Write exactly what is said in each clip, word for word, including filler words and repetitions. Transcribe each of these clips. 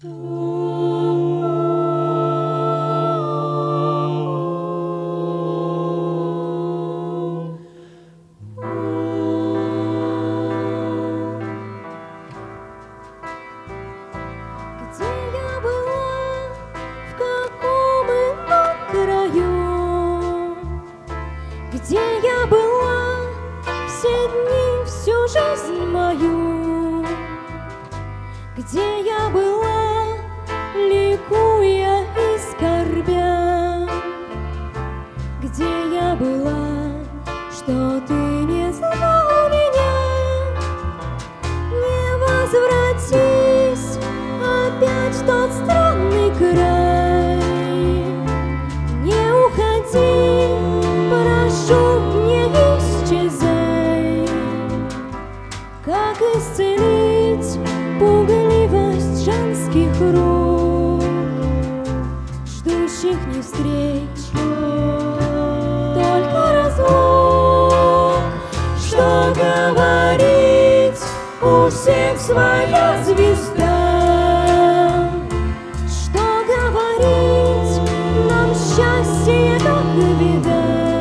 Где я была все дни, всю жизнь мою? Где я была, ликуя и скорбя? Где я была, что ты не знал меня? Не возвратись опять в тот странный край, не уходи, прошу, не исчезай. Как исцелить пугливость женских рук, ждущих не встреч, только разлук? Что говорить, у всех своя звезда. Что говорить, нам счастье как беда.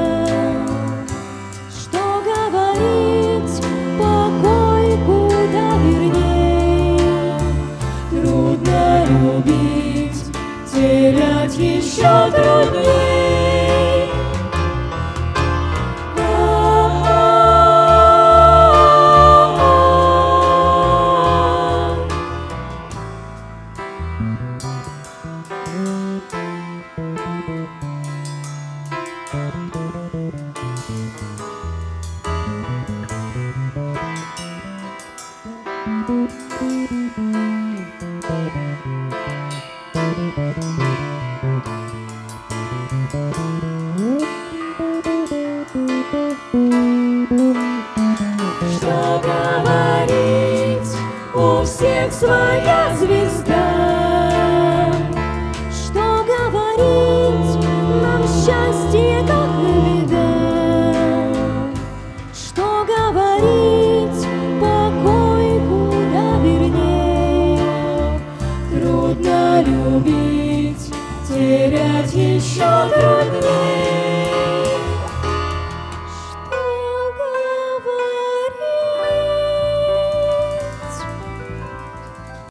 Любить, терять еще трудней. Что говорить, у всех своя звезда. Что говорить, нам счастье как беда. Что говорить, покой куда верней. Трудно любить, терять еще трудней.